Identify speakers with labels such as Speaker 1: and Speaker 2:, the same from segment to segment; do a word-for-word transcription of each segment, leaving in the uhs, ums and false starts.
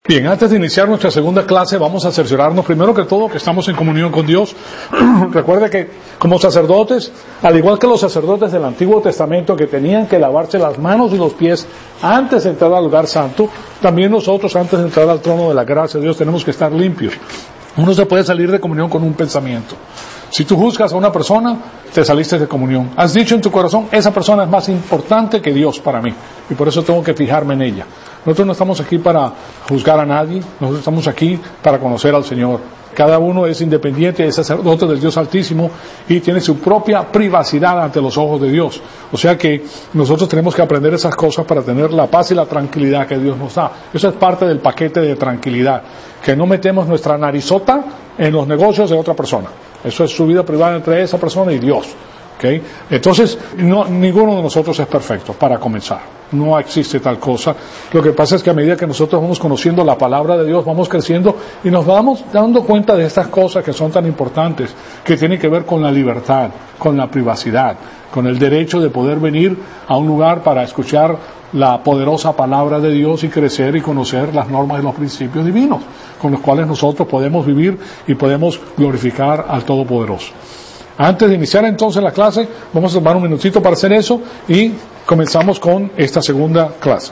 Speaker 1: Bien, antes de iniciar nuestra segunda clase vamos a cerciorarnos primero que todo que estamos en comunión con Dios. Recuerde que como sacerdotes, al igual que los sacerdotes del Antiguo Testamento que tenían que lavarse las manos y los pies antes de entrar al lugar santo, también nosotros antes de entrar al trono de la gracia de Dios tenemos que estar limpios. Uno se puede salir de comunión con un pensamiento. Si tú juzgas a una persona, te saliste de comunión. Has dicho en tu corazón, esa persona es más importante que Dios para mí, y por eso tengo que fijarme en ella. Nosotros no estamos aquí para juzgar a nadie, nosotros estamos aquí para conocer al Señor. Cada uno es independiente, es sacerdote del Dios Altísimo y tiene su propia privacidad ante los ojos de Dios. O sea que nosotros tenemos que aprender esas cosas para tener la paz y la tranquilidad que Dios nos da. Eso es parte del paquete de tranquilidad, que no metemos nuestra narizota en los negocios de otra persona. Eso es su vida privada entre esa persona y Dios. ¿Okay? Entonces, no, ninguno de nosotros es perfecto, para comenzar. No existe tal cosa. Lo que pasa es que a medida que nosotros vamos conociendo la palabra de Dios, vamos creciendo y nos vamos dando cuenta de estas cosas que son tan importantes, que tienen que ver con la libertad, con la privacidad, con el derecho de poder venir a un lugar para escuchar la poderosa palabra de Dios y crecer y conocer las normas y los principios divinos, con los cuales nosotros podemos vivir y podemos glorificar al Todopoderoso. Antes de iniciar entonces la clase, vamos a tomar un minutito para hacer eso y comenzamos con esta segunda clase.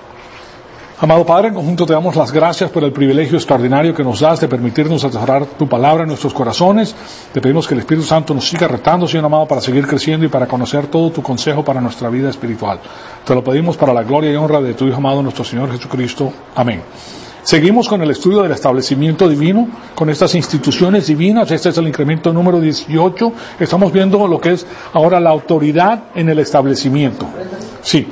Speaker 1: Amado Padre, en conjunto te damos las gracias por el privilegio extraordinario que nos das de permitirnos atesorar tu palabra en nuestros corazones. Te pedimos que el Espíritu Santo nos siga retando, Señor amado, para seguir creciendo y para conocer todo tu consejo para nuestra vida espiritual. Te lo pedimos para la gloria y honra de tu Hijo amado, nuestro Señor Jesucristo. Amén. Seguimos con el estudio del establecimiento divino, con estas instituciones divinas. Este es el incremento número dieciocho. Estamos viendo lo que es ahora la autoridad en el establecimiento. Sí.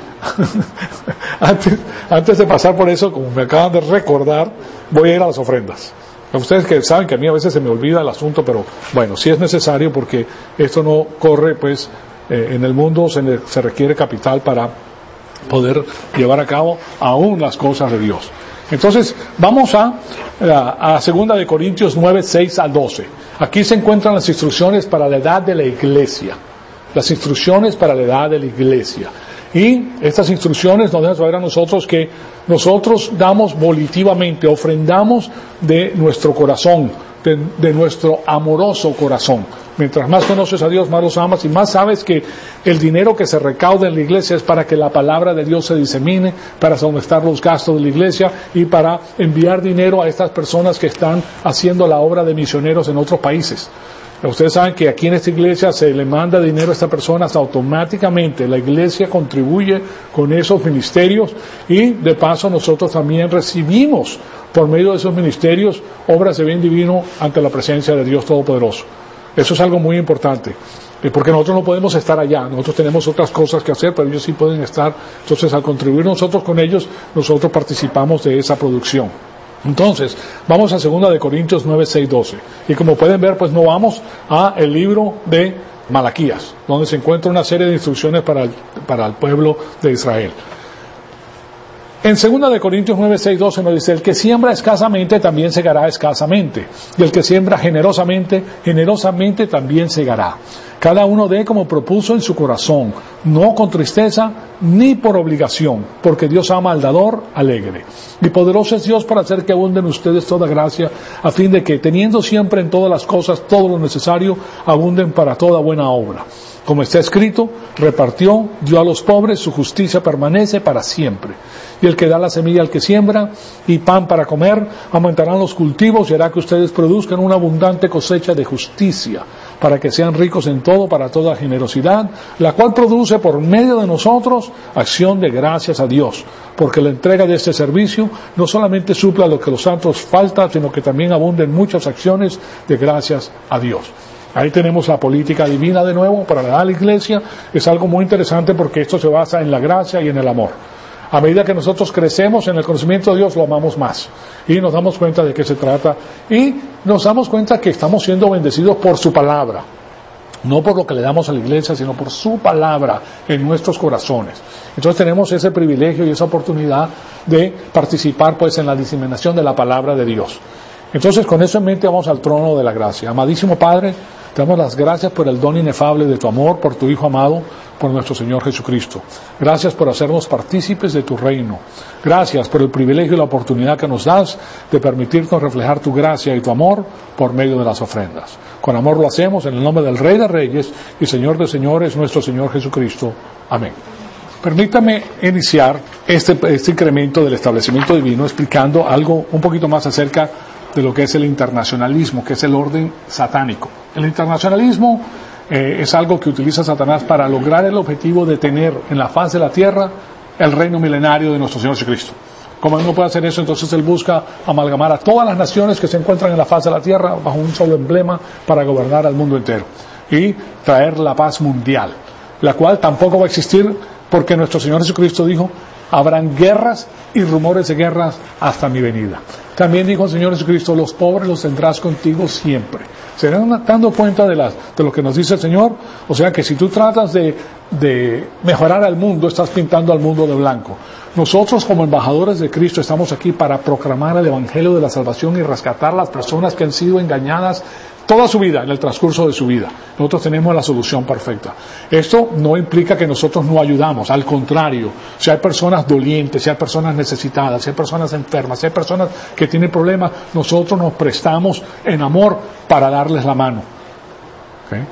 Speaker 1: antes, antes de pasar por eso, como me acaban de recordar, voy a ir a las ofrendas. Ustedes que saben que a mí a veces se me olvida el asunto, pero bueno, sí es necesario porque esto no corre, pues, eh, en el mundo se, le, se requiere capital para poder llevar a cabo aún las cosas de Dios. Entonces, vamos a, a, a segunda de Corintios nueve, seis al doce. Aquí se encuentran las instrucciones para la edad de la iglesia. Las instrucciones para la edad de la iglesia. Y estas instrucciones nos dejan saber a nosotros que nosotros damos volitivamente, ofrendamos de nuestro corazón, de, de nuestro amoroso corazón. Mientras más conoces a Dios, más los amas y más sabes que el dinero que se recauda en la iglesia es para que la palabra de Dios se disemine, para aumentar los gastos de la iglesia y para enviar dinero a estas personas que están haciendo la obra de misioneros en otros países. Ustedes saben que aquí en esta iglesia se le manda dinero a estas personas automáticamente. La iglesia contribuye con esos ministerios y de paso nosotros también recibimos por medio de esos ministerios obras de bien divino ante la presencia de Dios Todopoderoso. Eso es algo muy importante, porque nosotros no podemos estar allá, nosotros tenemos otras cosas que hacer, pero ellos sí pueden estar. Entonces, al contribuir nosotros con ellos, nosotros participamos de esa producción. Entonces, vamos a segunda de Corintios nueve, seis, doce. Y como pueden ver, pues no vamos a el libro de Malaquías, donde se encuentra una serie de instrucciones para el, para el pueblo de Israel. En segunda de Corintios nueve, seis, doce nos dice, el que siembra escasamente también segará escasamente, y el que siembra generosamente, generosamente también segará. Cada uno dé como propuso en su corazón, no con tristeza ni por obligación, porque Dios ama al dador alegre. Y poderoso es Dios para hacer que abunden ustedes toda gracia, a fin de que, teniendo siempre en todas las cosas todo lo necesario, abunden para toda buena obra. Como está escrito, repartió, dio a los pobres, su justicia permanece para siempre. Y el que da la semilla al que siembra y pan para comer, aumentarán los cultivos y hará que ustedes produzcan una abundante cosecha de justicia, para que sean ricos en todo, para toda generosidad, la cual produce por medio de nosotros acción de gracias a Dios, porque la entrega de este servicio no solamente supla lo que los santos falta, sino que también abunden muchas acciones de gracias a Dios. Ahí tenemos la política divina de nuevo para la iglesia. Es algo muy interesante porque esto se basa en la gracia y en el amor. A medida que nosotros crecemos en el conocimiento de Dios, lo amamos más. Y nos damos cuenta de qué se trata. Y nos damos cuenta que estamos siendo bendecidos por su palabra. No por lo que le damos a la iglesia, sino por su palabra en nuestros corazones. Entonces tenemos ese privilegio y esa oportunidad de participar pues en la diseminación de la palabra de Dios. Entonces con eso en mente vamos al trono de la gracia. Amadísimo Padre, te damos las gracias por el don inefable de tu amor, por tu Hijo amado, por nuestro Señor Jesucristo. Gracias por hacernos partícipes de tu reino. Gracias por el privilegio y la oportunidad que nos das de permitirnos reflejar tu gracia y tu amor por medio de las ofrendas. Con amor lo hacemos en el nombre del Rey de Reyes y Señor de Señores, nuestro Señor Jesucristo. Amén. Permítame iniciar este, este incremento del establecimiento divino explicando algo un poquito más acerca de lo que es el internacionalismo, que es el orden satánico. El internacionalismo eh, es algo que utiliza Satanás para lograr el objetivo de tener en la faz de la tierra el reino milenario de nuestro Señor Jesucristo. Como él no puede hacer eso, entonces él busca amalgamar a todas las naciones que se encuentran en la faz de la tierra bajo un solo emblema para gobernar al mundo entero y traer la paz mundial, la cual tampoco va a existir porque nuestro Señor Jesucristo dijo: habrán guerras y rumores de guerras hasta mi venida. También dijo el Señor Jesucristo: los pobres los tendrás contigo siempre. ¿Se dan dando cuenta de, las, de lo que nos dice el Señor? O sea que si tú tratas de, de mejorar al mundo, estás pintando al mundo de blanco. Nosotros como embajadores de Cristo estamos aquí para proclamar el Evangelio de la salvación y rescatar a las personas que han sido engañadas toda su vida, en el transcurso de su vida. Nosotros tenemos la solución perfecta. Esto no implica que nosotros no ayudamos, al contrario. Si hay personas dolientes, si hay personas necesitadas, si hay personas enfermas, si hay personas que tienen problemas, nosotros nos prestamos en amor para darles la mano. ¿Okay?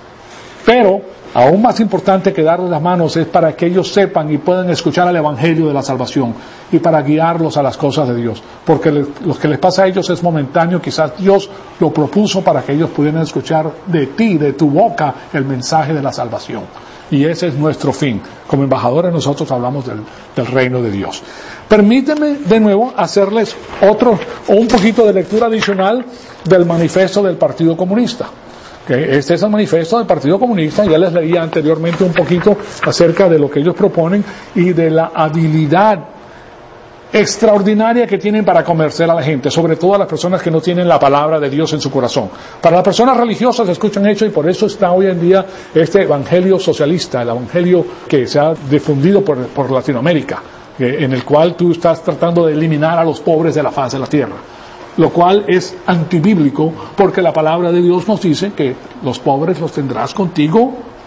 Speaker 1: Pero aún más importante que darles las manos es para que ellos sepan y puedan escuchar el Evangelio de la salvación y para guiarlos a las cosas de Dios. Porque les, lo que les pasa a ellos es momentáneo, quizás Dios lo propuso para que ellos pudieran escuchar de ti, de tu boca, el mensaje de la salvación. Y ese es nuestro fin. Como embajadores nosotros hablamos del, del reino de Dios. Permíteme de nuevo hacerles otro, o un poquito de lectura adicional del manifiesto del Partido Comunista. Okay, este es el manifiesto del Partido Comunista. Ya les leía anteriormente un poquito acerca de lo que ellos proponen y de la habilidad extraordinaria que tienen para convencer a la gente, sobre todo a las personas que no tienen la palabra de Dios en su corazón. Para las personas religiosas escuchan eso y por eso está hoy en día este evangelio socialista, el evangelio que se ha difundido por, por Latinoamérica, en el cual tú estás tratando de eliminar a los pobres de la faz de la tierra. Lo cual es antibíblico porque la palabra de Dios nos dice que los pobres los tendrás contigo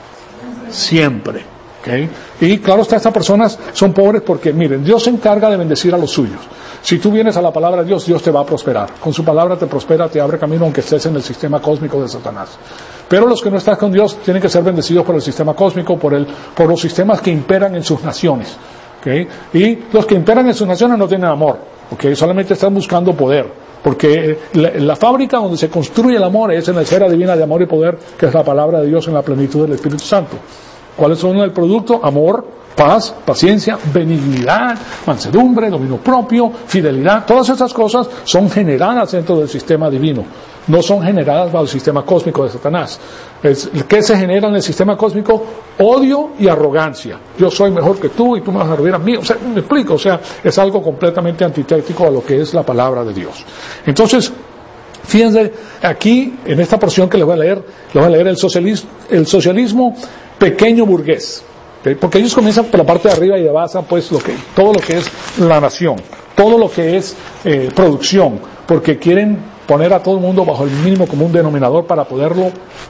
Speaker 1: siempre. ¿Okay? Y claro está, estas personas son pobres porque, miren, Dios se encarga de bendecir a los suyos. Si tú vienes a la palabra de Dios, Dios te va a prosperar. Con su palabra te prospera, te abre camino aunque estés en el sistema cósmico de Satanás. Pero los que no están con Dios tienen que ser bendecidos por el sistema cósmico, por, el, por los sistemas que imperan en sus naciones. ¿Okay? Y los que imperan en sus naciones no tienen amor. ¿Okay? Solamente están buscando poder. Porque la, la fábrica donde se construye el amor es en la esfera divina de amor y poder, que es la palabra de Dios en la plenitud del Espíritu Santo. ¿Cuáles son el producto? Amor, paz, paciencia, benignidad, mansedumbre, dominio propio, fidelidad. Todas estas cosas son generadas dentro del sistema divino. No son generadas bajo el sistema cósmico de Satanás. Es, ¿qué se genera en el sistema cósmico? Odio y arrogancia. Yo soy mejor que tú y tú me vas a servir a mí. O sea, me explico. O sea, es algo completamente antitético a lo que es la palabra de Dios. Entonces, fíjense, aquí, en esta porción que les voy a leer, les voy a leer el socialismo, el socialismo pequeño burgués. ¿Okay? Porque ellos comienzan por la parte de arriba y de abajo, pues, lo que, todo lo que es la nación, todo lo que es eh, producción, porque quieren poner a todo el mundo bajo el mínimo común denominador para poderlo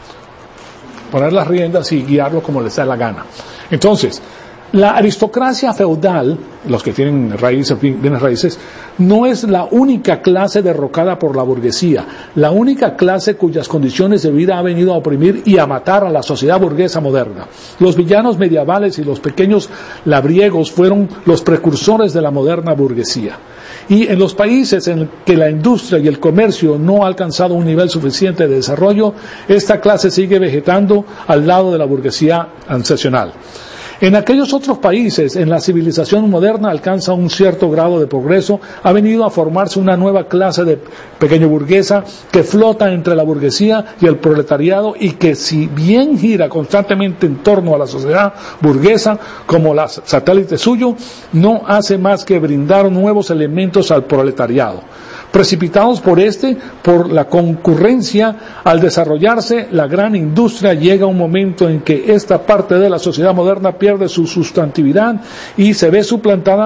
Speaker 1: poner las riendas y guiarlo como les da la gana. Entonces, la aristocracia feudal, los que tienen raíces, bienes raíces, no es la única clase derrocada por la burguesía, la única clase cuyas condiciones de vida ha venido a oprimir y a matar a la sociedad burguesa moderna. Los villanos medievales y los pequeños labriegos fueron los precursores de la moderna burguesía. Y en los países en que la industria y el comercio no ha alcanzado un nivel suficiente de desarrollo, esta clase sigue vegetando al lado de la burguesía ancestral. En aquellos otros países, en la civilización moderna alcanza un cierto grado de progreso, ha venido a formarse una nueva clase de pequeño burguesa que flota entre la burguesía y el proletariado y que si bien gira constantemente en torno a la sociedad burguesa como la satélite suyo, no hace más que brindar nuevos elementos al proletariado. Precipitados por este, por la concurrencia, al desarrollarse la gran industria, llega un momento en que esta parte de la sociedad moderna pierde su sustantividad y se ve suplantada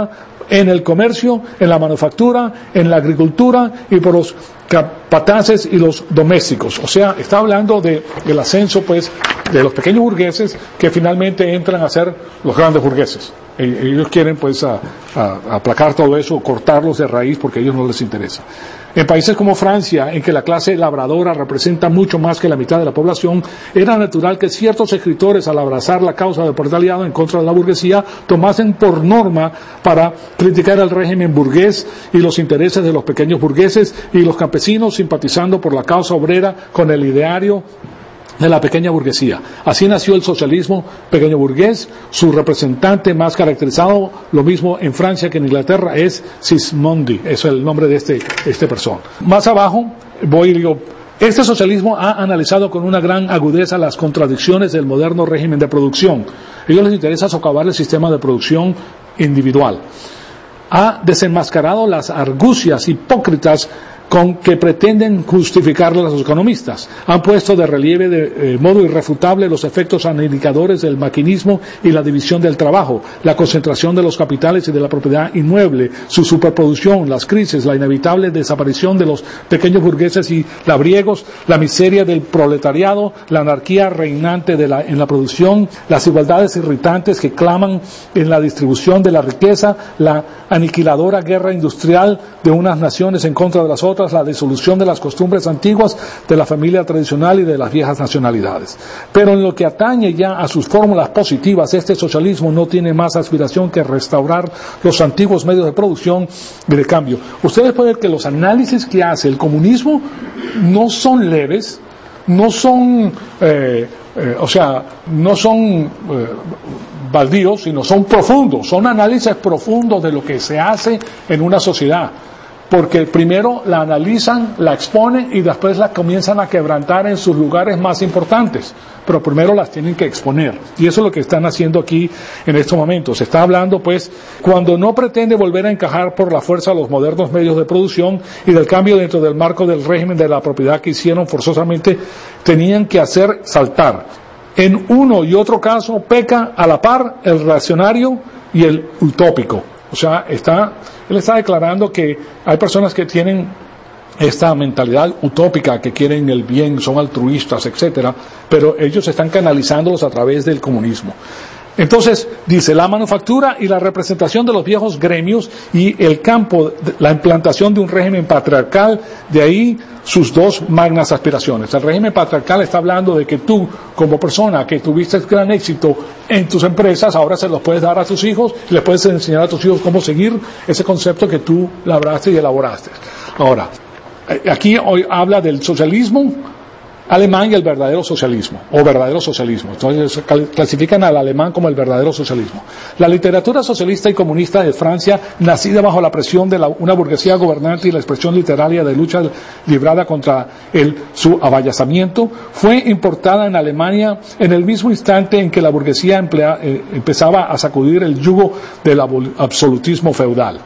Speaker 1: en el comercio, en la manufactura, en la agricultura y por los capataces y los domésticos. O sea, está hablando de, del ascenso, pues, de los pequeños burgueses que finalmente entran a ser los grandes burgueses. Ellos quieren, pues, a, a, aplacar todo eso, cortarlos de raíz porque a ellos no les interesa. En países como Francia, en que la clase labradora representa mucho más que la mitad de la población, era natural que ciertos escritores, al abrazar la causa del proletariado en contra de la burguesía, tomasen por norma para criticar el régimen burgués y los intereses de los pequeños burgueses y los campesinos simpatizando por la causa obrera con el ideario de la pequeña burguesía. Así nació el socialismo pequeño burgués. Su representante más caracterizado, lo mismo en Francia que en Inglaterra, es Sismondi. Eso es el nombre de este, este persona. Más abajo voy y digo, este socialismo ha analizado con una gran agudeza las contradicciones del moderno régimen de producción. A ellos les interesa socavar el sistema de producción individual. Ha desenmascarado las argucias hipócritas con que pretenden justificarlo los economistas. Han puesto de relieve de eh, modo irrefutable los efectos aniquiladores del maquinismo y la división del trabajo, la concentración de los capitales y de la propiedad inmueble, su superproducción, las crisis, la inevitable desaparición de los pequeños burgueses y labriegos, la miseria del proletariado, la anarquía reinante de la, en la producción, las igualdades irritantes que claman en la distribución de la riqueza, la aniquiladora guerra industrial de unas naciones en contra de las otras, la disolución de las costumbres antiguas de la familia tradicional y de las viejas nacionalidades. Pero en lo que atañe ya a sus fórmulas positivas, este socialismo no tiene más aspiración que restaurar los antiguos medios de producción y de cambio. Ustedes pueden ver que los análisis que hace el comunismo no son leves, no son, eh, eh, o sea, no son eh, baldíos, sino son profundos, son análisis profundos de lo que se hace en una sociedad. Porque primero la analizan, la exponen y después la comienzan a quebrantar en sus lugares más importantes. Pero primero las tienen que exponer. Y eso es lo que están haciendo aquí en estos momentos. Se está hablando, pues, cuando no pretende volver a encajar por la fuerza los modernos medios de producción y del cambio dentro del marco del régimen de la propiedad que hicieron forzosamente, tenían que hacer saltar. En uno y otro caso peca a la par el reaccionario y el utópico. O sea, está, él está declarando que hay personas que tienen esta mentalidad utópica, que quieren el bien, son altruistas, etcétera, pero ellos están canalizándolos a través del comunismo. Entonces, dice, la manufactura y la representación de los viejos gremios y el campo, la implantación de un régimen patriarcal, de ahí sus dos magnas aspiraciones. El régimen patriarcal está hablando de que tú, como persona que tuviste gran éxito en tus empresas, ahora se los puedes dar a tus hijos, y les puedes enseñar a tus hijos cómo seguir ese concepto que tú labraste y elaboraste. Ahora, aquí hoy habla del socialismo alemán y el verdadero socialismo, o verdadero socialismo. Entonces clasifican al alemán como el verdadero socialismo. La literatura socialista y comunista de Francia, nacida bajo la presión de la, una burguesía gobernante y la expresión literaria de lucha librada contra el, su abayazamiento, fue importada en Alemania en el mismo instante en que la burguesía emplea, eh, empezaba a sacudir el yugo del absolutismo feudal.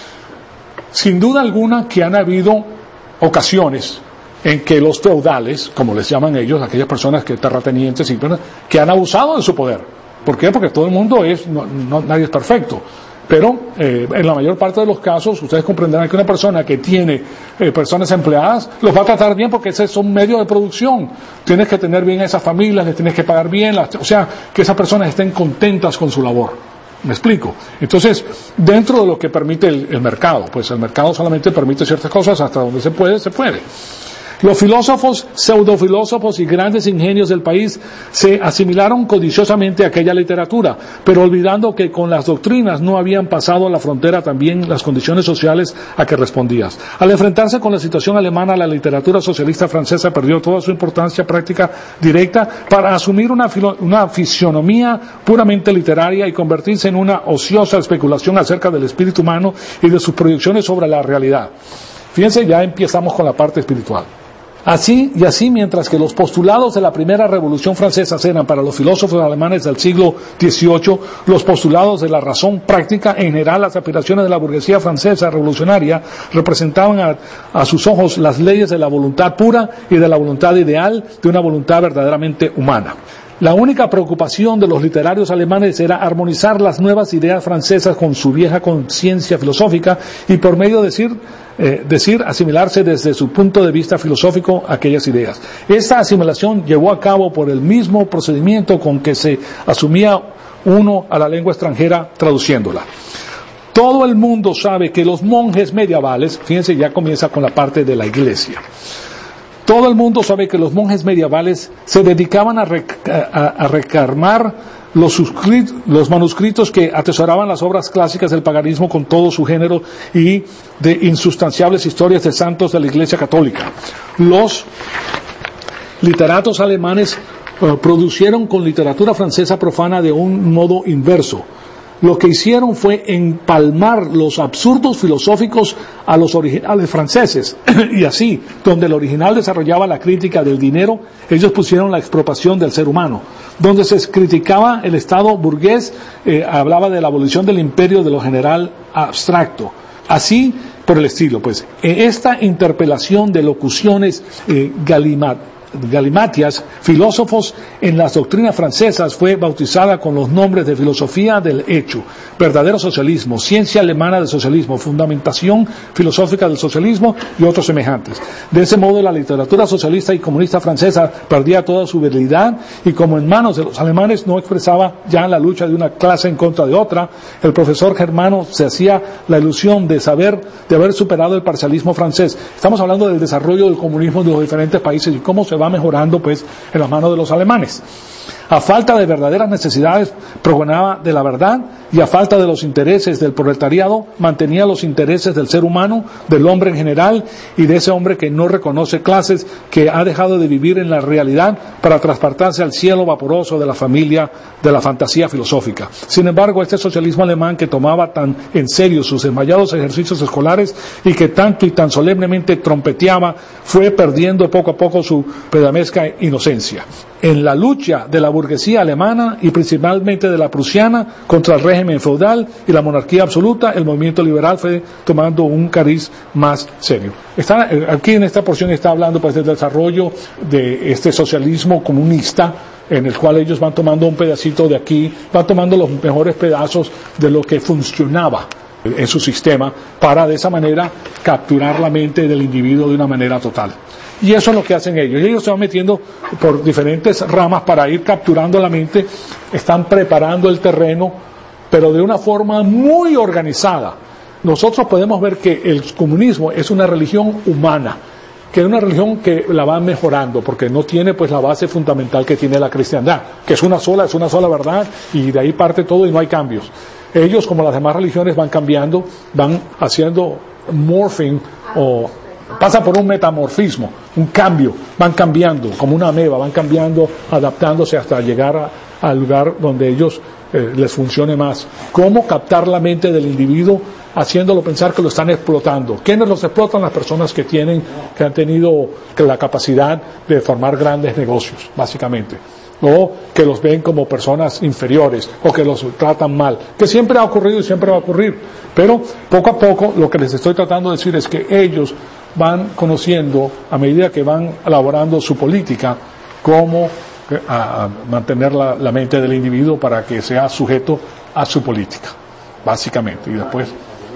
Speaker 1: Sin duda alguna que han habido ocasiones en que los feudales, como les llaman ellos, aquellas personas que terratenientes, y que han abusado de su poder. ¿Por qué? Porque todo el mundo es, no, no, nadie es perfecto. Pero eh, en la mayor parte de los casos, ustedes comprenderán que una persona que tiene eh, personas empleadas, los va a tratar bien porque ese es un medio de producción. Tienes que tener bien a esas familias, les tienes que pagar bien, las, o sea, que esas personas estén contentas con su labor. ¿Me explico? Entonces, dentro de lo que permite el, el mercado, pues el mercado solamente permite ciertas cosas, hasta donde se puede, se puede. Los filósofos, pseudofilósofos y grandes ingenios del país se asimilaron codiciosamente a aquella literatura, pero olvidando que con las doctrinas no habían pasado a la frontera también las condiciones sociales a que respondías. Al enfrentarse con la situación alemana, la literatura socialista francesa perdió toda su importancia práctica directa para asumir una, filo, una fisionomía puramente literaria y convertirse en una ociosa especulación acerca del espíritu humano y de sus proyecciones sobre la realidad. Fíjense, ya empezamos con la parte espiritual. Así y así, mientras que los postulados de la primera revolución francesa eran para los filósofos alemanes del siglo dieciocho, los postulados de la razón práctica, en general las aspiraciones de la burguesía francesa revolucionaria, representaban a, a sus ojos las leyes de la voluntad pura y de la voluntad ideal, de una voluntad verdaderamente humana. La única preocupación de los literarios alemanes era armonizar las nuevas ideas francesas con su vieja conciencia filosófica y por medio de decir, eh, decir asimilarse desde su punto de vista filosófico a aquellas ideas. Esta asimilación llevó a cabo por el mismo procedimiento con que se asumía uno a la lengua extranjera traduciéndola. Todo el mundo sabe que los monjes medievales, fíjense, ya comienza con la parte de la iglesia. Todo el mundo sabe que los monjes medievales se dedicaban a, rec a, a recarmar los, los manuscritos que atesoraban las obras clásicas del paganismo con todo su género y de insustanciables historias de santos de la Iglesia Católica. Los literatos alemanes uh, producieron con literatura francesa profana de un modo inverso. Lo que hicieron fue empalmar los absurdos filosóficos a los originales franceses. Y así, donde el original desarrollaba la crítica del dinero, ellos pusieron la expropiación del ser humano. Donde se criticaba el Estado burgués, eh, hablaba de la abolición del imperio de lo general abstracto. Así, por el estilo, pues. Esta interpelación de locuciones eh, galimat, galimatias, filósofos en las doctrinas francesas, fue bautizada con los nombres de filosofía del hecho, verdadero socialismo, ciencia alemana del socialismo, fundamentación filosófica del socialismo y otros semejantes. De ese modo, la literatura socialista y comunista francesa perdía toda su virilidad y como en manos de los alemanes no expresaba ya la lucha de una clase en contra de otra, el profesor germano se hacía la ilusión de saber, de haber superado el parcialismo francés. Estamos hablando del desarrollo del comunismo en los diferentes países y cómo se va mejorando pues en las manos de los alemanes. A falta de verdaderas necesidades, pregonaba de la verdad, y a falta de los intereses del proletariado, mantenía los intereses del ser humano, del hombre en general, y de ese hombre que no reconoce clases, que ha dejado de vivir en la realidad para transportarse al cielo vaporoso de la familia, de la fantasía filosófica. Sin embargo, este socialismo alemán que tomaba tan en serio sus desmayados ejercicios escolares y que tanto y tan solemnemente trompeteaba, fue perdiendo poco a poco su pedamesca inocencia. En la lucha de la burguesía alemana y principalmente de la prusiana contra el régimen feudal y la monarquía absoluta, el movimiento liberal fue tomando un cariz más serio. Está, aquí en esta porción está hablando pues del desarrollo de este socialismo comunista, en el cual ellos van tomando un pedacito de aquí, van tomando los mejores pedazos de lo que funcionaba en su sistema para de esa manera capturar la mente del individuo de una manera total. Y eso es lo que hacen ellos. Y ellos se van metiendo por diferentes ramas para ir capturando la mente, están preparando el terreno, pero de una forma muy organizada. Nosotros podemos ver que el comunismo es una religión humana, que es una religión que la va mejorando, porque no tiene pues la base fundamental que tiene la cristiandad, que es una sola, es una sola verdad, y de ahí parte todo y no hay cambios. Ellos, como las demás religiones, van cambiando, van haciendo morphing o pasa por un metamorfismo, un cambio, van cambiando, como una ameba, van cambiando, adaptándose hasta llegar a, al lugar donde ellos eh, les funcione más. ¿Cómo captar la mente del individuo haciéndolo pensar que lo están explotando? ¿Quiénes los explotan? Las personas que tienen, que han tenido la capacidad de formar grandes negocios, básicamente. O que los ven como personas inferiores, o que los tratan mal, que siempre ha ocurrido y siempre va a ocurrir. Pero poco a poco lo que les estoy tratando de decir es que ellos van conociendo, a medida que van elaborando su política, cómo a, a mantener la, la mente del individuo para que sea sujeto a su política, básicamente. Y después...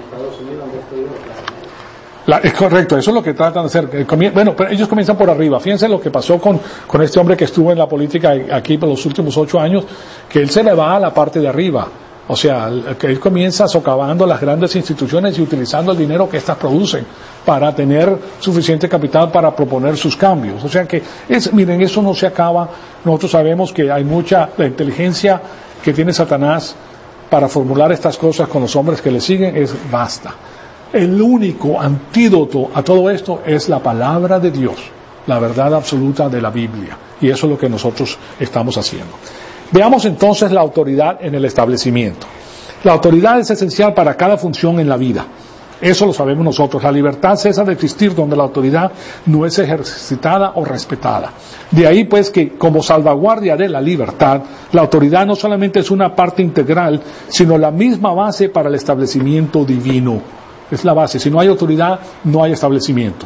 Speaker 1: La, es correcto, eso es lo que tratan de hacer. Bueno, pero ellos comienzan por arriba. Fíjense lo que pasó con, con este hombre que estuvo en la política aquí por los últimos ocho años, que él se le va a la parte de arriba. O sea, que él comienza socavando las grandes instituciones y utilizando el dinero que éstas producen para tener suficiente capital para proponer sus cambios. O sea que, es, miren, eso no se acaba. Nosotros sabemos que hay mucha, la inteligencia que tiene Satanás para formular estas cosas con los hombres que le siguen es vasta. El único antídoto a todo esto es la palabra de Dios, la verdad absoluta de la Biblia. Y eso es lo que nosotros estamos haciendo. Veamos entonces la autoridad en el establecimiento. La autoridad es esencial para cada función en la vida. Eso lo sabemos nosotros. La libertad cesa de existir donde la autoridad no es ejercitada o respetada. De ahí pues que como salvaguardia de la libertad, la autoridad no solamente es una parte integral, sino la misma base para el establecimiento divino. Es la base. Si no hay autoridad, no hay establecimiento.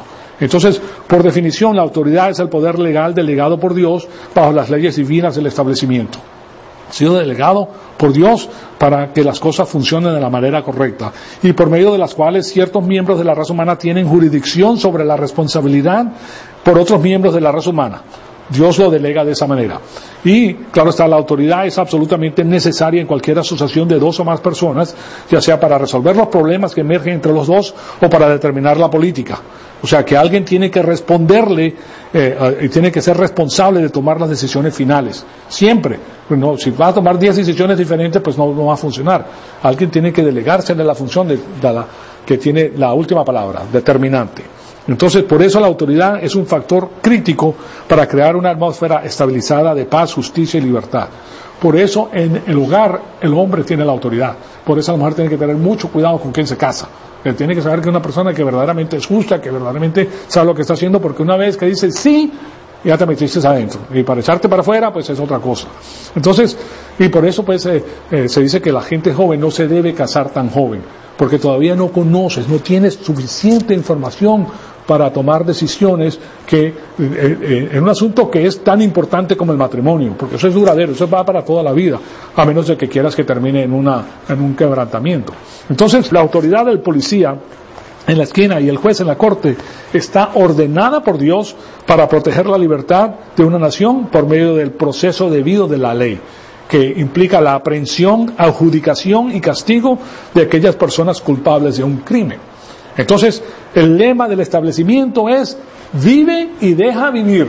Speaker 1: Entonces, por definición, la autoridad es el poder legal delegado por Dios bajo las leyes divinas del establecimiento. Ha sido delegado por Dios para que las cosas funcionen de la manera correcta y por medio de las cuales ciertos miembros de la raza humana tienen jurisdicción sobre la responsabilidad por otros miembros de la raza humana. Dios lo delega de esa manera. Y, claro está, la autoridad es absolutamente necesaria en cualquier asociación de dos o más personas, ya sea para resolver los problemas que emergen entre los dos o para determinar la política. O sea, que alguien tiene que responderle eh, y tiene que ser responsable de tomar las decisiones finales. Siempre. No, si va a tomar diez decisiones diferentes, pues no, no va a funcionar. Alguien tiene que delegársele la función de, de la, que tiene la última palabra, determinante. Entonces, por eso la autoridad es un factor crítico para crear una atmósfera estabilizada de paz, justicia y libertad. Por eso, en el hogar, el hombre tiene la autoridad. Por eso la mujer tiene que tener mucho cuidado con quién se casa. Él tiene que saber que es una persona que verdaderamente es justa, que verdaderamente sabe lo que está haciendo, porque una vez que dice sí, ya te metiste adentro. Y para echarte para afuera, pues es otra cosa. Entonces, y por eso pues eh, eh, se dice que la gente joven no se debe casar tan joven, porque todavía no conoces, no tienes suficiente información para tomar decisiones que eh, eh, en un asunto que es tan importante como el matrimonio, porque eso es duradero, eso va para toda la vida, a menos de que quieras que termine en una en un quebrantamiento. Entonces, la autoridad del policía en la esquina y el juez en la corte está ordenada por Dios para proteger la libertad de una nación por medio del proceso debido de la ley, que implica la aprehensión, adjudicación y castigo de aquellas personas culpables de un crimen. Entonces, el lema del establecimiento es: vive y deja vivir.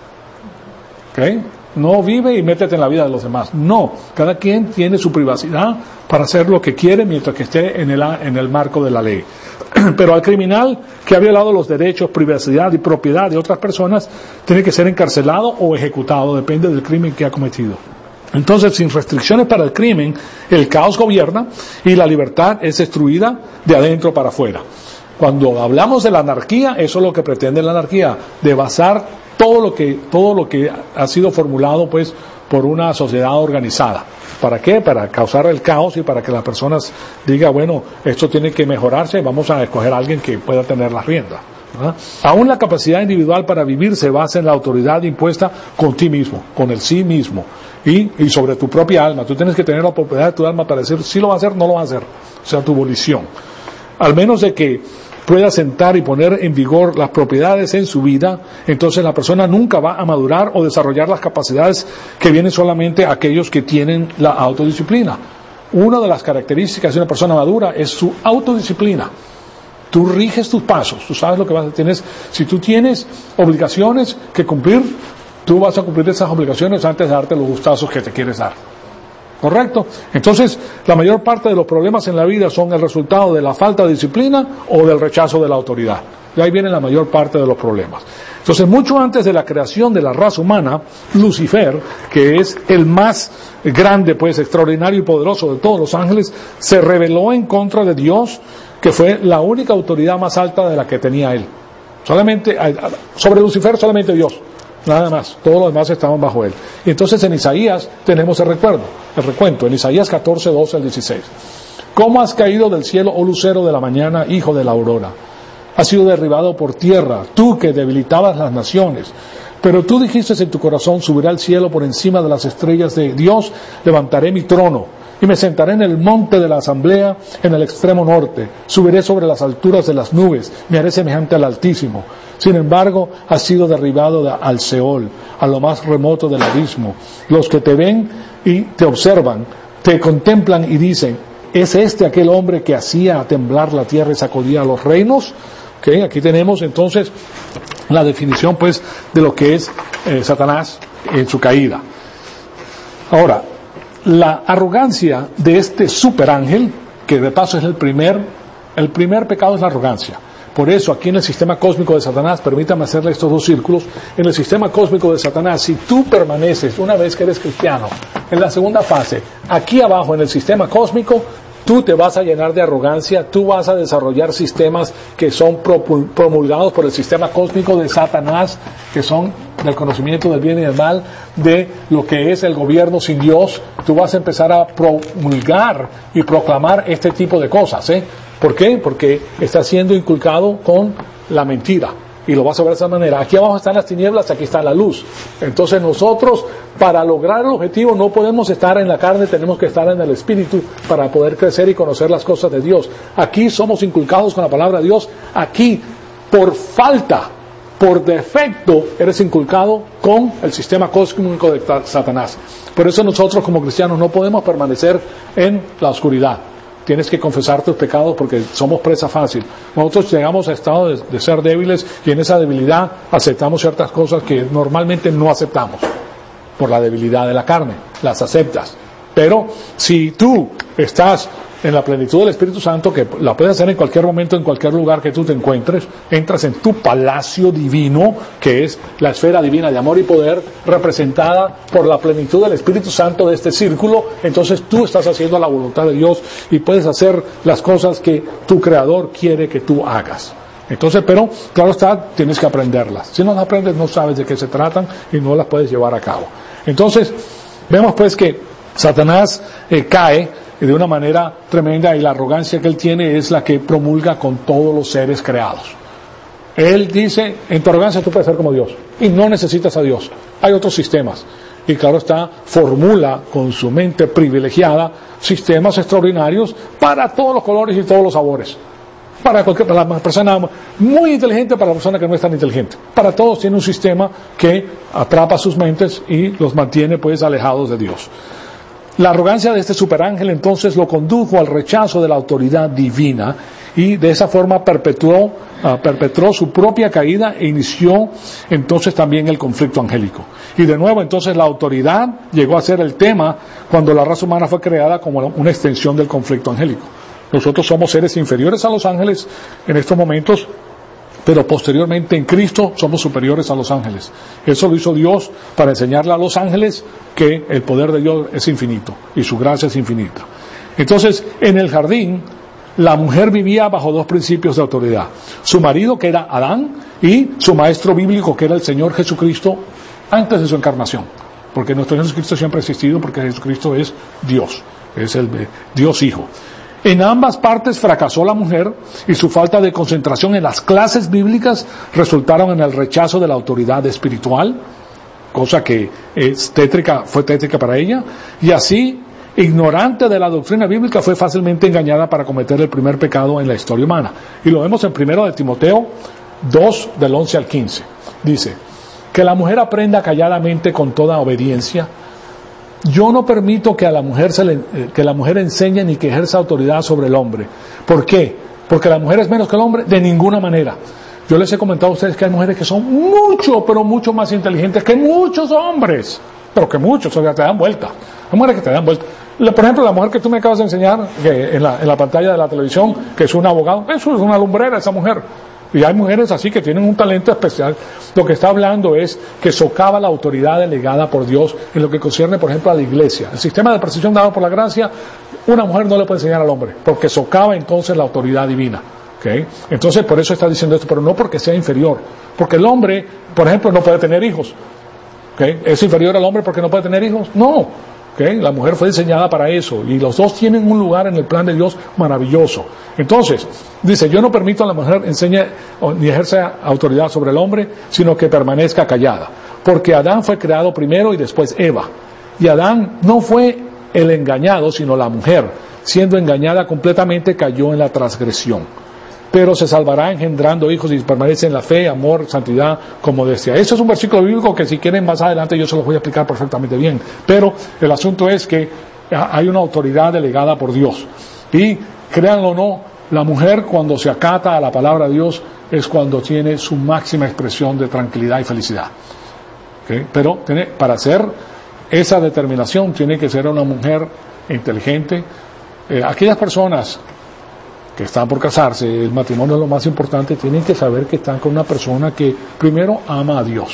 Speaker 1: ¿Okay? No vive y métete en la vida de los demás. No, cada quien tiene su privacidad para hacer lo que quiere mientras que esté en el, en el marco de la ley. Pero al criminal que ha violado los derechos, privacidad y propiedad de otras personas, tiene que ser encarcelado o ejecutado, depende del crimen que ha cometido. Entonces, sin restricciones para el crimen, el caos gobierna y la libertad es destruida de adentro para afuera. Cuando hablamos de la anarquía, eso es lo que pretende la anarquía, de basar todo lo que, todo lo que ha sido formulado pues por una sociedad organizada. ¿Para qué? Para causar el caos y para que las personas digan, bueno, esto tiene que mejorarse, vamos a escoger a alguien que pueda tener las riendas. ¿Verdad? Aún la capacidad individual para vivir se basa en la autoridad impuesta con ti mismo, con el sí mismo y, y sobre tu propia alma. Tú tienes que tener la propiedad de tu alma para decir si lo va a hacer, no lo va a hacer. O sea, tu volición. Al menos de que pueda sentar y poner en vigor las propiedades en su vida, entonces la persona nunca va a madurar o desarrollar las capacidades que vienen solamente a aquellos que tienen la autodisciplina. Una de las características de una persona madura es su autodisciplina. Tú riges tus pasos, tú sabes lo que vas a tener. Si tú tienes obligaciones que cumplir, tú vas a cumplir esas obligaciones antes de darte los gustazos que te quieres dar. ¿Correcto? Entonces, la mayor parte de los problemas en la vida son el resultado de la falta de disciplina o del rechazo de la autoridad. Y ahí viene la mayor parte de los problemas. Entonces, mucho antes de la creación de la raza humana, Lucifer, que es el más grande, pues, extraordinario y poderoso de todos los ángeles, se rebeló en contra de Dios, que fue la única autoridad más alta de la que tenía él. Solamente, sobre Lucifer, solamente Dios. Nada más, todos los demás estaban bajo él. Y entonces en Isaías tenemos el recuerdo, el recuento, en Isaías catorce, doce al dieciséis. ¿Cómo has caído del cielo, oh lucero de la mañana, hijo de la aurora? Has sido derribado por tierra, tú que debilitabas las naciones. Pero tú dijiste en tu corazón, subiré al cielo por encima de las estrellas de Dios, levantaré mi trono. Y me sentaré en el monte de la asamblea, en el extremo norte. Subiré sobre las alturas de las nubes, me haré semejante al Altísimo. Sin embargo, has sido derribado de, al Seol, a lo más remoto del abismo. Los que te ven y te observan, te contemplan y dicen, ¿es este aquel hombre que hacía temblar la tierra y sacudía a los reinos? Okay, aquí tenemos entonces la definición pues de lo que es eh, Satanás en su caída. Ahora, la arrogancia de este superángel, que de paso es el primer, el primer pecado es la arrogancia. Por eso, aquí en el sistema cósmico de Satanás, permítame hacerle estos dos círculos, en el sistema cósmico de Satanás, si tú permaneces, una vez que eres cristiano, en la segunda fase, aquí abajo en el sistema cósmico, tú te vas a llenar de arrogancia, tú vas a desarrollar sistemas que son promulgados por el sistema cósmico de Satanás, que son del conocimiento del bien y del mal, de lo que es el gobierno sin Dios. Tú vas a empezar a promulgar y proclamar este tipo de cosas, ¿eh? ¿Por qué? Porque está siendo inculcado con la mentira. y lo vas a ver de esa manera. Aquí abajo están las tinieblas, aquí está la luz. Entonces nosotros, para lograr el objetivo, no podemos estar en la carne, tenemos que estar en el Espíritu para poder crecer y conocer las cosas de Dios. Aquí somos inculcados con la palabra de Dios. Aquí, por falta, por defecto, eres inculcado con el sistema cósmico de Satanás. Por eso nosotros como cristianos no podemos permanecer en la oscuridad. Tienes que confesar tus pecados porque somos presa fácil. Nosotros llegamos a estado de, de ser débiles y en esa debilidad aceptamos ciertas cosas que normalmente no aceptamos por la debilidad de la carne. Las aceptas. Pero si tú estás en la plenitud del Espíritu Santo, que la puedes hacer en cualquier momento, en cualquier lugar que tú te encuentres, entras en tu palacio divino, que es la esfera divina de amor y poder, representada por la plenitud del Espíritu Santo de este círculo. Entonces tú estás haciendo la voluntad de Dios y puedes hacer las cosas que tu Creador quiere que tú hagas. Entonces, pero, claro está, tienes que aprenderlas. Si no las aprendes, no sabes de qué se tratan y no las puedes llevar a cabo. Entonces, vemos pues que Satanás eh, cae de una manera tremenda y la arrogancia que él tiene es la que promulga con todos los seres creados. Él dice, en tu arrogancia tú puedes ser como Dios y no necesitas a Dios. Hay otros sistemas. Y claro está, formula con su mente privilegiada sistemas extraordinarios para todos los colores y todos los sabores. Para cualquier para la persona muy inteligente, para la persona que no es tan inteligente. Para todos tiene un sistema que atrapa sus mentes y los mantiene pues alejados de Dios. La arrogancia de este superángel entonces lo condujo al rechazo de la autoridad divina y de esa forma perpetuó, uh, perpetró su propia caída e inició entonces también el conflicto angélico. Y de nuevo entonces la autoridad llegó a ser el tema cuando la raza humana fue creada como una extensión del conflicto angélico. Nosotros somos seres inferiores a los ángeles en estos momentos, pero posteriormente en Cristo somos superiores a los ángeles. Eso lo hizo Dios para enseñarle a los ángeles que el poder de Dios es infinito y su gracia es infinita. Entonces, en el jardín, la mujer vivía bajo dos principios de autoridad. Su marido, que era Adán, y su maestro bíblico, que era el Señor Jesucristo, antes de su encarnación. Porque nuestro Jesucristo siempre ha existido, porque Jesucristo es Dios, es el Dios Hijo. En ambas partes fracasó la mujer y su falta de concentración en las clases bíblicas resultaron en el rechazo de la autoridad espiritual, cosa que es tétrica, fue tétrica para ella, y así, ignorante de la doctrina bíblica, fue fácilmente engañada para cometer el primer pecado en la historia humana. Y lo vemos en primero de Timoteo dos, del once al quince. Dice, que la mujer aprenda calladamente con toda obediencia. Yo no permito que a la mujer se le, que la mujer enseñe ni que ejerza autoridad sobre el hombre. ¿Por qué? Porque la mujer es menos que el hombre, de ninguna manera. Yo les he comentado a ustedes que hay mujeres que son mucho, pero mucho más inteligentes que muchos hombres. Pero que muchos, o sea, te dan vuelta. Hay mujeres que te dan vuelta. Por ejemplo, la mujer que tú me acabas de enseñar que en, la, en la pantalla de la televisión, que es un abogado, eso es una lumbrera, esa mujer. Y hay mujeres así que tienen un talento especial. Lo que está hablando es que socava la autoridad delegada por Dios en lo que concierne, por ejemplo, a la iglesia. El sistema de percepción dado por la gracia, una mujer no le puede enseñar al hombre, porque socava entonces la autoridad divina. ¿Okay? Entonces, por eso está diciendo esto, pero no porque sea inferior. Porque el hombre, por ejemplo, no puede tener hijos. ¿Okay? ¿Es inferior al hombre porque no puede tener hijos? No. ¿Okay? La mujer fue diseñada para eso y los dos tienen un lugar en el plan de Dios maravilloso. Entonces, dice, yo no permito a la mujer enseñe ni ejerza autoridad sobre el hombre, sino que permanezca callada. Porque Adán fue creado primero y después Eva. Y Adán no fue el engañado, sino la mujer. Siendo engañada completamente, cayó en la transgresión. Pero se salvará engendrando hijos y permanece en la fe, amor, santidad, como decía. Eso es un versículo bíblico que si quieren más adelante yo se los voy a explicar perfectamente bien. Pero el asunto es que hay una autoridad delegada por Dios. Y créanlo o no, la mujer cuando se acata a la palabra de Dios es cuando tiene su máxima expresión de tranquilidad y felicidad. ¿Okay? Pero tiene, para hacer esa determinación tiene que ser una mujer inteligente. Eh, aquellas personas que están por casarse, el matrimonio es lo más importante, tienen que saber que están con una persona que primero ama a Dios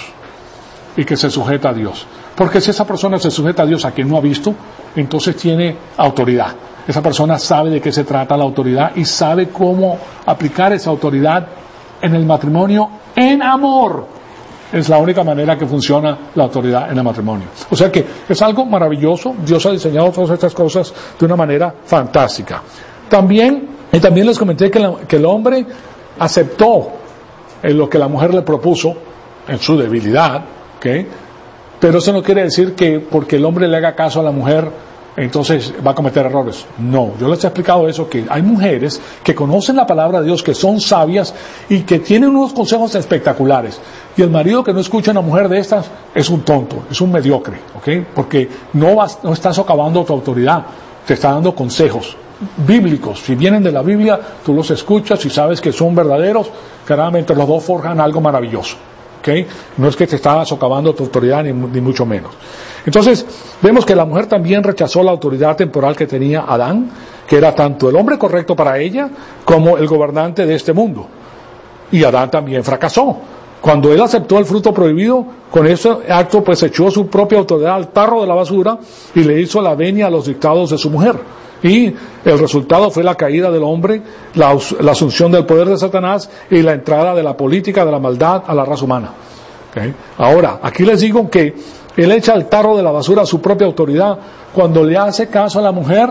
Speaker 1: y que se sujeta a Dios. Porque si esa persona se sujeta a Dios a quien no ha visto, entonces tiene autoridad. Esa persona sabe de qué se trata la autoridad y sabe cómo aplicar esa autoridad en el matrimonio en amor. Es la única manera que funciona la autoridad en el matrimonio. O sea que es algo maravilloso. Dios ha diseñado todas estas cosas de una manera fantástica. También, y también les comenté que, la, que el hombre aceptó en lo que la mujer le propuso, en su debilidad, ¿okay? Pero eso no quiere decir que porque el hombre le haga caso a la mujer, entonces va a cometer errores. No, yo les he explicado eso, que hay mujeres que conocen la palabra de Dios, que son sabias y que tienen unos consejos espectaculares. Y el marido que no escucha a una mujer de estas es un tonto, es un mediocre, ¿ok? Porque no, vas, no está socavando tu autoridad, te está dando consejos bíblicos. Si vienen de la Biblia, tú los escuchas y sabes que son verdaderos, claramente los dos forjan algo maravilloso. ¿Okay? No es que te estaba socavando tu autoridad, ni, ni mucho menos. Entonces, vemos que la mujer también rechazó la autoridad temporal que tenía Adán, que era tanto el hombre correcto para ella, como el gobernante de este mundo. Y Adán también fracasó. Cuando él aceptó el fruto prohibido, con ese acto pues echó su propia autoridad al tarro de la basura y le hizo la venia a los dictados de su mujer. Y el resultado fue la caída del hombre, la, la asunción del poder de Satanás y la entrada de la política de la maldad a la raza humana. ¿Okay? Ahora, aquí les digo que él echa al tarro de la basura su propia autoridad cuando le hace caso a la mujer,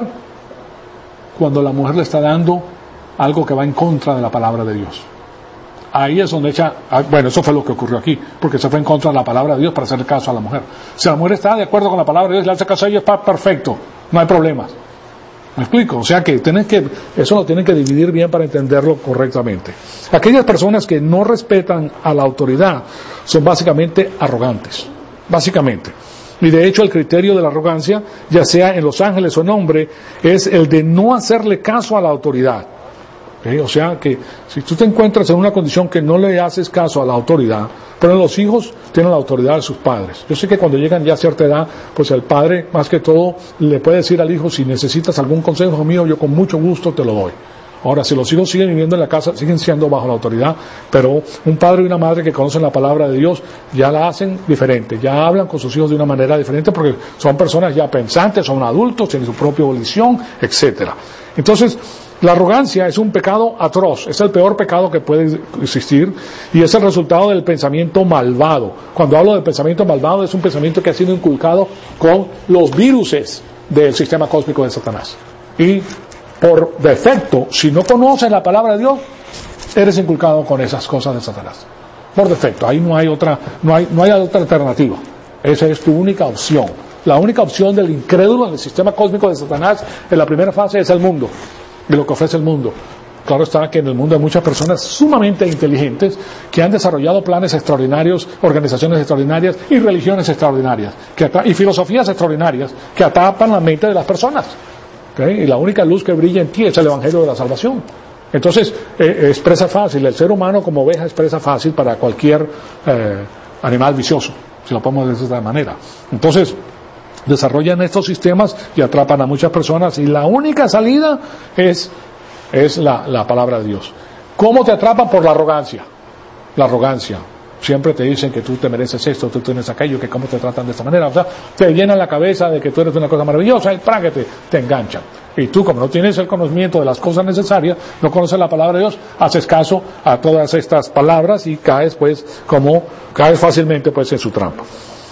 Speaker 1: cuando la mujer le está dando algo que va en contra de la palabra de Dios. Ahí es donde echa, bueno, eso fue lo que ocurrió aquí, porque se fue en contra de la palabra de Dios para hacer caso a la mujer. Si la mujer está de acuerdo con la palabra de Dios, le hace caso a ella, está perfecto, no hay problemas. ¿Me explico? O sea que, tienen que eso lo tienen que dividir bien para entenderlo correctamente. Aquellas personas que no respetan a la autoridad son básicamente arrogantes, básicamente. Y de hecho el criterio de la arrogancia, ya sea en los ángeles o en hombre, es el de no hacerle caso a la autoridad. ¿Okay? O sea que si tú te encuentras en una condición que no le haces caso a la autoridad, pero los hijos tienen la autoridad de sus padres. Yo sé que cuando llegan ya a cierta edad, pues el padre, más que todo, le puede decir al hijo, si necesitas algún consejo mío, yo con mucho gusto te lo doy. Ahora, si los hijos siguen viviendo en la casa, siguen siendo bajo la autoridad, pero un padre y una madre que conocen la palabra de Dios, ya la hacen diferente, ya hablan con sus hijos de una manera diferente, porque son personas ya pensantes, son adultos, tienen su propia volición, etcétera. Entonces, la arrogancia es un pecado atroz, es el peor pecado que puede existir y es el resultado del pensamiento malvado. Cuando hablo del pensamiento malvado, es un pensamiento que ha sido inculcado con los viruses del sistema cósmico de Satanás. Y por defecto, si no conoces la palabra de Dios, eres inculcado con esas cosas de Satanás. Por defecto, ahí no hay otra, no hay, no hay otra alternativa. Esa es tu única opción. La única opción del incrédulo en el sistema cósmico de Satanás en la primera fase es el mundo. De lo que ofrece el mundo. Claro está que en el mundo hay muchas personas sumamente inteligentes que han desarrollado planes extraordinarios, organizaciones extraordinarias y religiones extraordinarias que y filosofías extraordinarias que atrapan la mente de las personas. ¿Okay? Y la única luz que brilla en ti es el Evangelio de la Salvación. Entonces, eh, expresa fácil, el ser humano como oveja expresa fácil para cualquier eh, animal vicioso, si lo podemos decir de esta manera. Entonces, desarrollan estos sistemas y atrapan a muchas personas y la única salida es, es la, la palabra de Dios. ¿Cómo te atrapan? Por la arrogancia. La arrogancia. Siempre te dicen que tú te mereces esto, tú tienes aquello, que cómo te tratan de esta manera. O sea, te llenan la cabeza de que tú eres una cosa maravillosa y para que te, te enganchan. Y tú, como no tienes el conocimiento de las cosas necesarias, no conoces la palabra de Dios, haces caso a todas estas palabras y caes, pues, como, caes fácilmente, pues, en su trampa.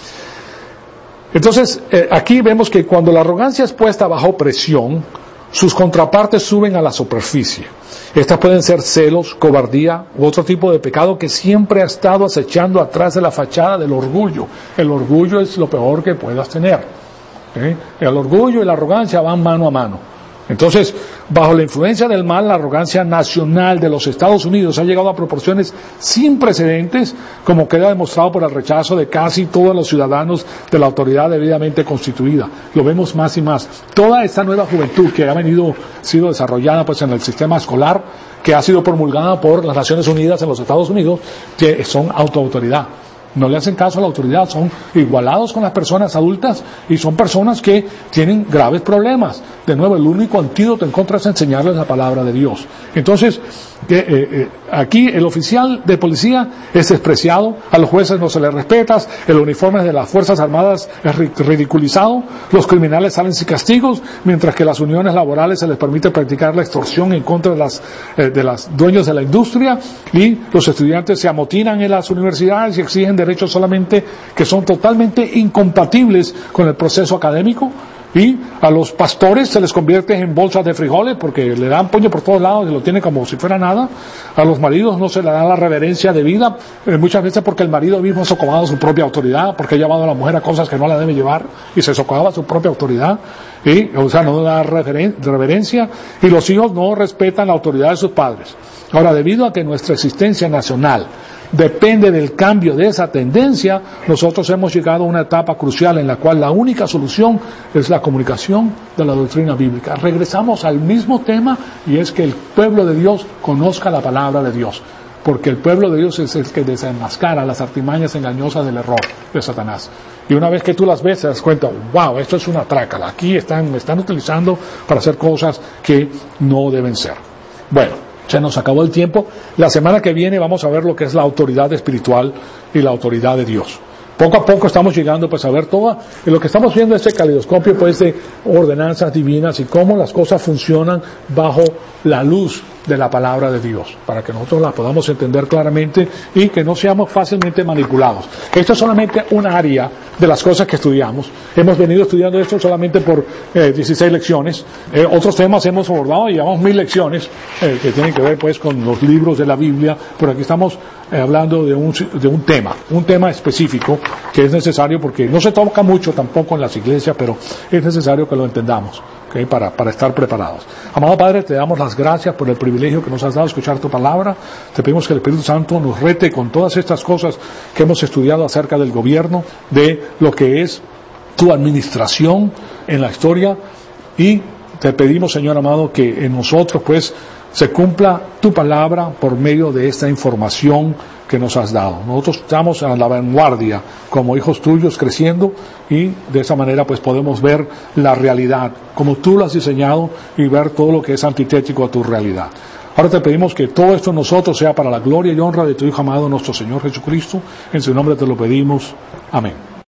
Speaker 1: Entonces, eh, aquí vemos que cuando la arrogancia es puesta bajo presión, sus contrapartes suben a la superficie. Estas pueden ser celos, cobardía u otro tipo de pecado que siempre ha estado acechando atrás de la fachada del orgullo. El orgullo es lo peor que puedas tener. ¿Eh? El orgullo y la arrogancia van mano a mano. Entonces, bajo la influencia del mal, la arrogancia nacional de los Estados Unidos ha llegado a proporciones sin precedentes, como queda demostrado por el rechazo de casi todos los ciudadanos de la autoridad debidamente constituida. Lo vemos más y más. Toda esta nueva juventud que ha venido, sido desarrollada pues en el sistema escolar, que ha sido promulgada por las Naciones Unidas en los Estados Unidos, que son autoautoridad. No le hacen caso a la autoridad, son igualados con las personas adultas y son personas que tienen graves problemas. De nuevo, el único antídoto en contra es enseñarles la palabra de Dios. Entonces, eh, eh, aquí el oficial de policía es despreciado, a los jueces no se les respeta, el uniforme de las Fuerzas Armadas es ridiculizado, los criminales salen sin castigos, mientras que las uniones laborales se les permite practicar la extorsión en contra de las, eh, de las dueños de la industria, y los estudiantes se amotinan en las universidades y exigen derechos solamente que son totalmente incompatibles con el proceso académico. Y a los pastores se les convierte en bolsas de frijoles porque le dan puño por todos lados y lo tienen como si fuera nada. A los maridos no se le da la reverencia debida, eh, muchas veces porque el marido mismo ha socavado su propia autoridad, porque ha llevado a la mujer a cosas que no la debe llevar y se socavaba su propia autoridad. Y, o sea, no da referen- reverencia, y los hijos no respetan la autoridad de sus padres. Ahora, debido a que nuestra existencia nacional depende del cambio de esa tendencia, nosotros hemos llegado a una etapa crucial en la cual la única solución es la comunicación de la doctrina bíblica. Regresamos al mismo tema, y es que el pueblo de Dios conozca la palabra de Dios, porque el pueblo de Dios es el que desenmascara las artimañas engañosas del error de Satanás. Y una vez que tú las ves, te das cuenta, wow, esto es una trácala, aquí están, me están utilizando para hacer cosas que no deben ser. Bueno, se nos acabó el tiempo. La semana que viene vamos a ver lo que es la autoridad espiritual y la autoridad de Dios. Poco a poco estamos llegando pues a ver todo, y lo que estamos viendo es este caleidoscopio pues de ordenanzas divinas y cómo las cosas funcionan bajo la luz de la palabra de Dios, para que nosotros la podamos entender claramente y que no seamos fácilmente manipulados. Esto es solamente un área de las cosas que estudiamos. Hemos venido estudiando esto solamente por eh, dieciséis lecciones. Eh, otros temas hemos abordado y llevamos mil lecciones eh, que tienen que ver pues con los libros de la Biblia, pero aquí estamos eh, hablando de un, de un tema, un tema específico que es necesario porque no se toca mucho tampoco en las iglesias, pero es necesario que lo entendamos. Okay, para, para estar preparados. Amado Padre, te damos las gracias por el privilegio que nos has dado de escuchar tu palabra. Te pedimos que el Espíritu Santo nos rete con todas estas cosas que hemos estudiado acerca del gobierno, de lo que es tu administración en la historia, y te pedimos, Señor amado, que en nosotros pues se cumpla tu palabra por medio de esta información que nos has dado. Nosotros estamos a la vanguardia como hijos tuyos creciendo, y de esa manera pues podemos ver la realidad como tú lo has diseñado y ver todo lo que es antitético a tu realidad. Ahora te pedimos que todo esto en nosotros sea para la gloria y honra de tu Hijo amado, nuestro Señor Jesucristo. En su nombre te lo pedimos. Amén.